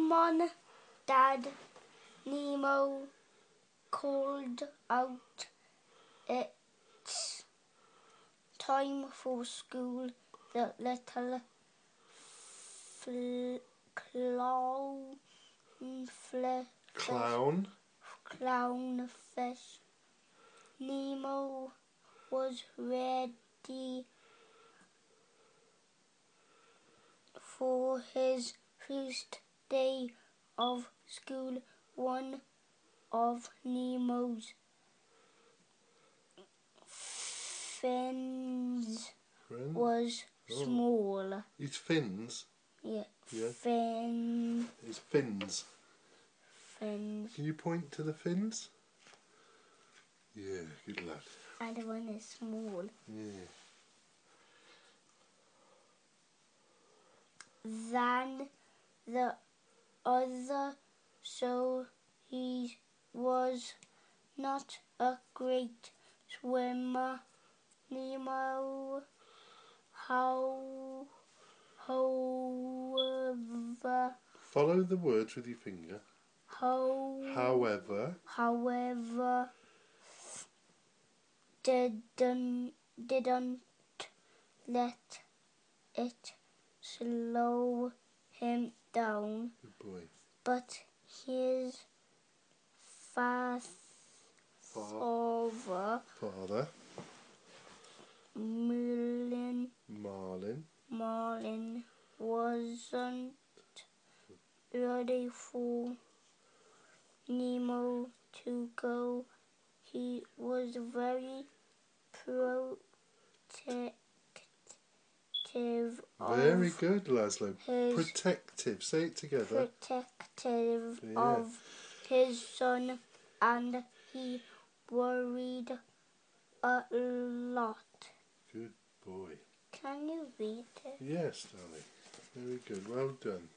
"Come on, Dad," Nemo called out. "It's time for school." The little clownfish Nemo was ready for his first day of school. One of Nemo's fins was small. His fins? Yeah. His fins. Fins. Can you point to the fins? Yeah, good lad. And the one is small. Yeah. Than the other, so he was not a great swimmer. Nemo, however, follow the words with your finger. However, didn't let it slow him down. Good boy. But his father, Marlin, wasn't ready for Nemo to go. He was very protective. Very good, Laszlo. Protective. Say it together. Protective of his son, and he worried a lot. Good boy. Can you read it? Yes, darling. Very good. Well done.